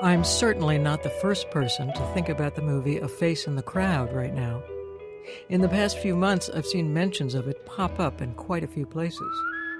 I'm certainly not the first person to think about the movie A Face in the Crowd right now. In the past few months, I've seen mentions of it pop up in quite a few places.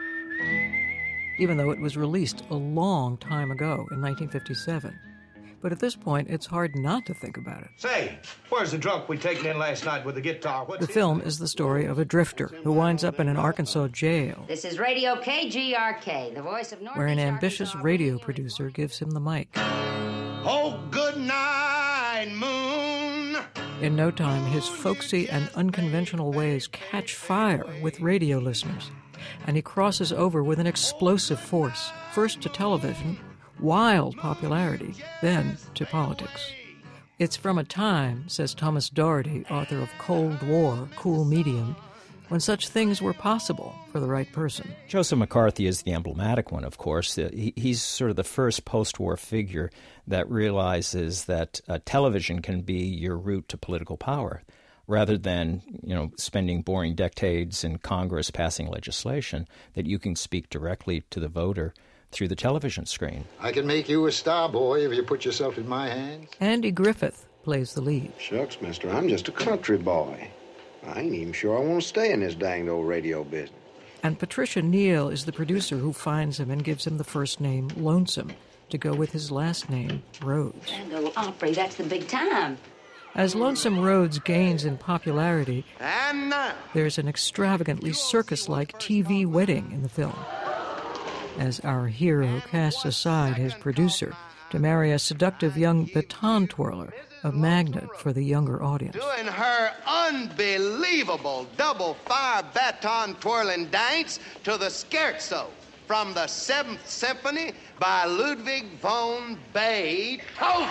Even though it was released a long time ago in 1957. But at this point, it's hard not to think about it. Say, where's the drunk we taken in last night with the guitar? The film is the story of a drifter who winds up in an Arkansas jail. This is Radio KGRK, the voice of North where an ambitious radio producer gives him the mic. Oh, good night, moon. In no time, his folksy and unconventional ways catch fire with radio listeners, and he crosses over with an explosive force, first to television, wild popularity, then to politics. It's from a time, says Thomas Doherty, author of Cold War, Cool Medium, when such things were possible for the right person. Joseph McCarthy is the emblematic one, of course. He's sort of the first post-war figure that realizes that television can be your route to political power, rather than, spending boring decades in Congress passing legislation, that you can speak directly to the voter through the television screen. I can make you a star, boy, if you put yourself in my hands. Andy Griffith plays the lead. Shucks, mister, I'm just a country boy. I ain't even sure I want to stay in this danged old radio business. And Patricia Neal is the producer who finds him and gives him the first name Lonesome to go with his last name, Rhodes. Tango Opry, that's the big time. As Lonesome Rhodes gains in popularity, there's an extravagantly circus-like TV wedding in the film, as our hero casts aside his producer to marry a seductive young baton twirler, a magnet for the younger audience. Doing her unbelievable double-fire baton twirling dance to the Scherzo from the 7th Symphony by Ludwig von Beethoven.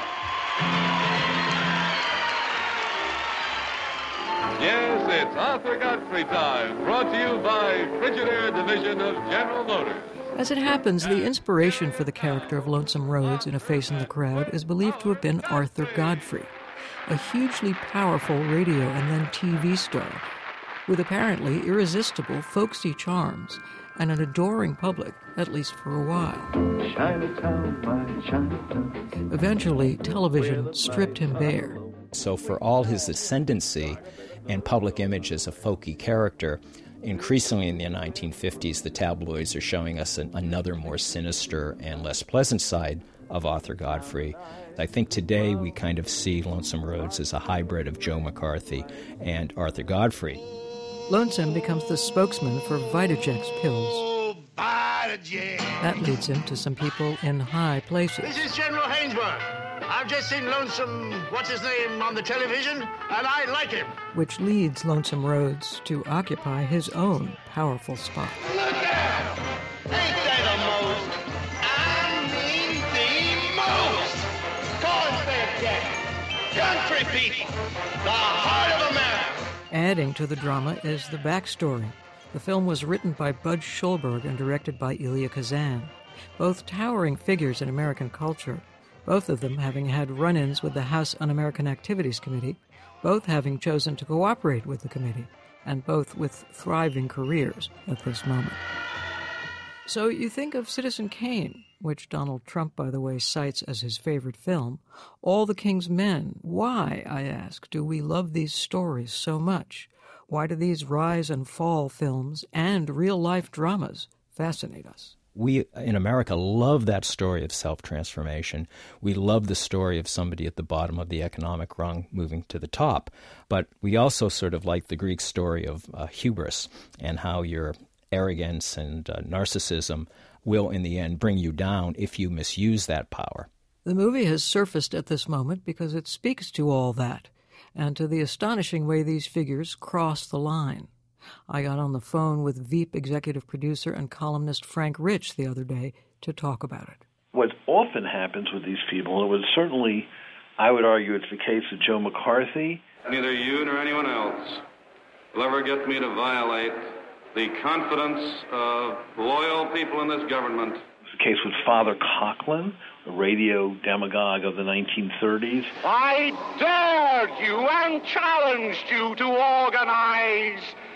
Yes, it's Arthur Godfrey time, brought to you by Frigidaire Division of General Motors. As it happens, the inspiration for the character of Lonesome Rhodes in A Face in the Crowd is believed to have been Arthur Godfrey, a hugely powerful radio and then TV star with apparently irresistible folksy charms and an adoring public, at least for a while. Chinatown, my Chinatown. Eventually, television stripped him bare. So for all his ascendancy and public image as a folky character, increasingly in the 1950s, the tabloids are showing us another more sinister and less pleasant side of Arthur Godfrey. I think today we kind of see Lonesome Rhodes as a hybrid of Joe McCarthy and Arthur Godfrey. Lonesome becomes the spokesman for Vitajex pills. Oh, Vitajex. That leads him to some people in high places. This is General Hainsworth. I've just seen Lonesome, what's-his-name, on the television, and I like him. Which leads Lonesome Rhodes to occupy his own powerful spot. Look out! Ain't they the most? I mean the most! Corn-fed cat, country people, the heart of America. Adding to the drama is the backstory. The film was written by Bud Schulberg and directed by Elia Kazan, both towering figures in American culture, both of them having had run-ins with the House Un-American Activities Committee, both having chosen to cooperate with the committee, and both with thriving careers at this moment. So you think of Citizen Kane, which Donald Trump, by the way, cites as his favorite film. All the King's Men. Why, I ask, do we love these stories so much? Why do these rise and fall films and real-life dramas fascinate us? We, in America, love that story of self-transformation. We love the story of somebody at the bottom of the economic rung moving to the top. But we also sort of like the Greek story of hubris and how your arrogance and narcissism will, in the end, bring you down if you misuse that power. The movie has surfaced at this moment because it speaks to all that and to the astonishing way these figures cross the line. I got on the phone with Veep executive producer and columnist Frank Rich the other day to talk about it. What often happens with these people, it was certainly, I would argue it's the case of Joe McCarthy. Neither you nor anyone else will ever get me to violate the confidence of loyal people in this government. It's the case with Father Coughlin, a radio demagogue of the 1930s. I dared you and challenged you to organize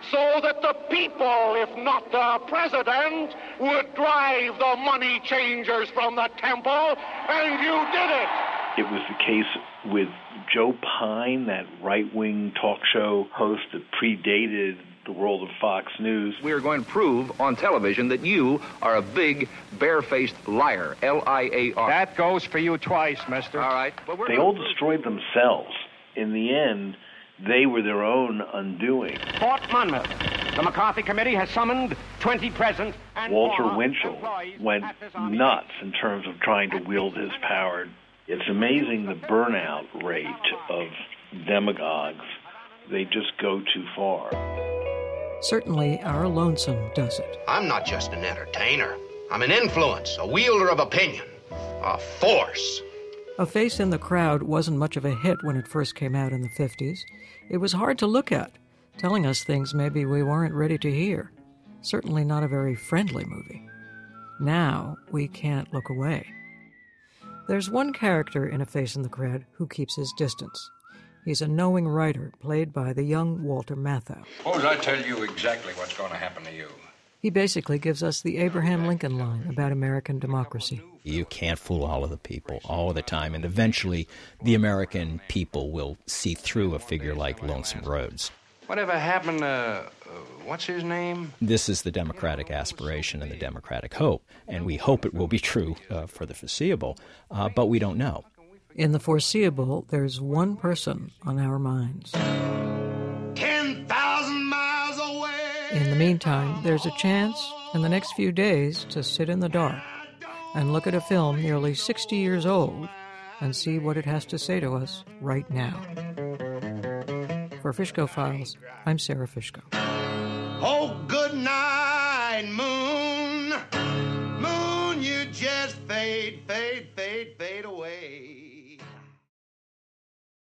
so that the people, if not the president, would drive the money changers from the temple, and you did it. It was the case with Joe Pyne, that right-wing talk show host that predated the world of Fox News. We are going to prove on television that you are a big, bare-faced liar, L-I-A-R. That goes for you twice, mister. All right. They all destroyed themselves. In the end, they were their own undoing. Fort Monmouth. The McCarthy Committee has summoned 20 present and Walter Winchell went nuts in terms of trying to wield his power. It's amazing the burnout rate of demagogues. They just go too far. Certainly, our Lonesome does it. I'm not just an entertainer. I'm an influence, a wielder of opinion, a force. A Face in the Crowd wasn't much of a hit when it first came out in the 50s. It was hard to look at, telling us things maybe we weren't ready to hear. Certainly not a very friendly movie. Now, we can't look away. There's one character in A Face in the Crowd who keeps his distance. He's a knowing writer, played by the young Walter Matthau. Suppose I tell you exactly what's going to happen to you. He basically gives us the Abraham Lincoln line about American democracy. You can't fool all of the people all of the time, and eventually the American people will see through a figure like Lonesome Rhodes. Whatever happened to, what's his name? This is the Democratic aspiration and the Democratic hope, and we hope it will be true for the foreseeable, but we don't know. In the foreseeable, there's one person on our minds. 10,000 miles away. In the meantime, there's a chance in the next few days to sit in the dark and look at a film nearly 60 years old and see what it has to say to us right now. For Fishko Files, I'm Sarah Fishko. Oh, good night, moon. Moon, you just fade, fade, fade, fade away.